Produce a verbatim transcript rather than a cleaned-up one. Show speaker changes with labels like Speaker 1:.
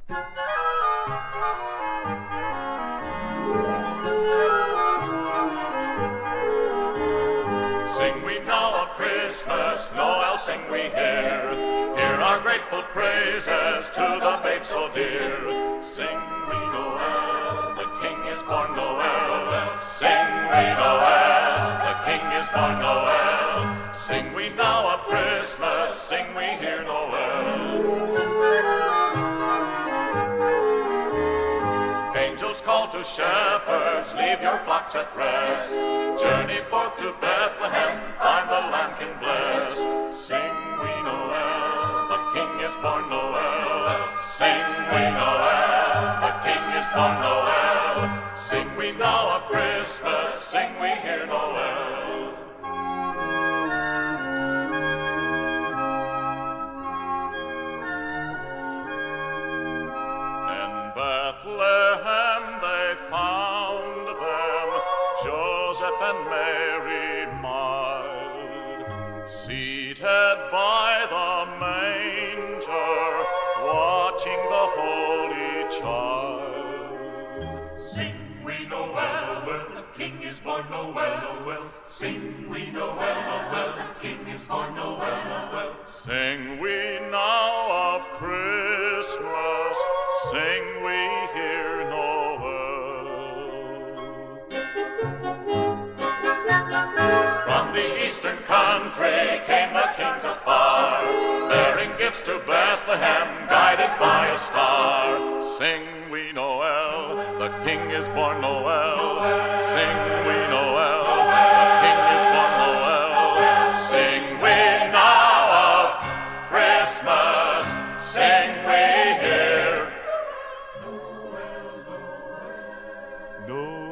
Speaker 1: Sing we now of Christmas, Noel sing we here. Hear our grateful praises to the babe so dear. Sing we Noel, the King is born Noel. Sing we Noel, the King is born Noel. Sing we now of Christmas, sing we hear Noel. Angels call to shepherds, leave your flocks at rest. Journey forth to Bethlehem, find the lambkin blessed. Sing we Noel, the King is born Noel. Sing we Noel, the King is born Noel. Sing we now of Christmas, sing we hear Noel. In Bethlehem they found them, Joseph and Mary mild, seated by the manger, watching the holy child.
Speaker 2: Sing we Noel, well, the King is born Noel, Noel. Sing we Noel, Noel, the King is born Noel, Noel.
Speaker 1: Sing we now of Christmas, sing we hear Noel. From the eastern country came the kings afar, bearing gifts to Bethlehem, guided by a star. Sing we Noel, the King is born Noel.
Speaker 2: Noel.
Speaker 1: Sing we Noel,
Speaker 2: Noel.
Speaker 1: the King is born Noel.
Speaker 2: Noel.
Speaker 1: Sing we now of Christmas, sing we hear Noel.